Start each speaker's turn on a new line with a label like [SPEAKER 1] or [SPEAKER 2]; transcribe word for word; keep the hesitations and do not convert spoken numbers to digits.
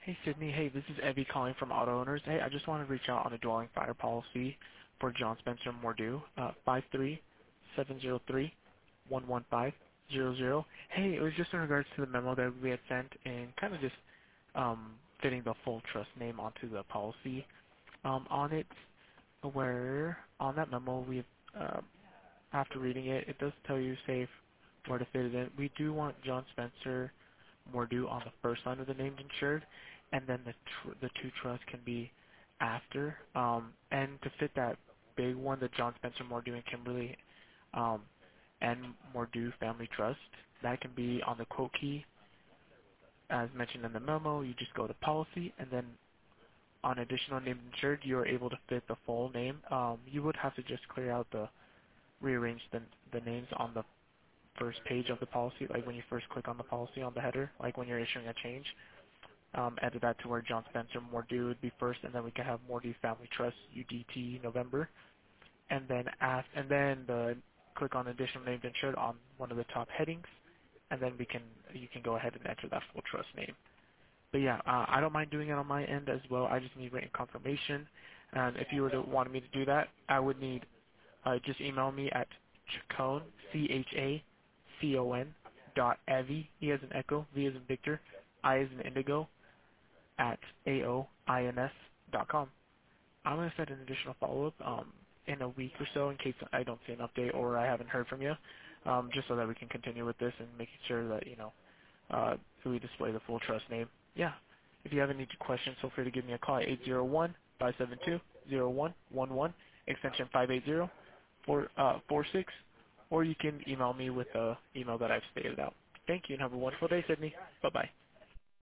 [SPEAKER 1] Hey, Sydney. Hey, this is Evie calling from Auto Owners. Hey, I just want to reach out on a dwelling fire policy for John Spencer Mordew, uh, five three seven zero three one one five zero zero. Hey, it was just in regards to the memo that we had sent and kind of just um, fitting the full trust name onto the policy um, on it, where on that memo, we uh, after reading it, it does tell you safe where to fit it in. We do want John Spencer Mordew on the first line of the named insured, and then the tr- the two trusts can be after. Um, and to fit that big one, the John Spencer Mordew and Kimberly um, and Mordew Family Trust, that can be on the quote key. As mentioned in the memo, you just go to policy, and then on additional named insured, you are able to fit the full name. Um, you would have to just clear out the rearrange the the names on the first page of the policy, like when you first click on the policy on the header, like when you're issuing a change. Um, edit that to where John Spencer Mordew would be first, and then we can have Mordew Family Trust U D T November, and then ask, and then the click on additional named insured on one of the top headings, and then we can you can go ahead and enter that full trust name. But yeah, uh, I don't mind doing it on my end as well. I just need written confirmation, and if you were to want me to do that, I would need uh, just email me at Chacon, C H A C O N dot Evie, E as in Echo, V as in Victor, I as in Indigo, at A O I N S dot com. I'm going to send an additional follow-up um, in a week or so in case I don't see an update or I haven't heard from you, um, just so that we can continue with this and making sure that, you know, uh, we display the full trust name. Yeah. If you have any questions, feel free to give me a call at eight zero one, five seven two, zero one one one, extension five eight zero, four, uh, four six, or you can email me with the email that I've stated out. Thank you and have a wonderful day, Sydney. Bye-bye.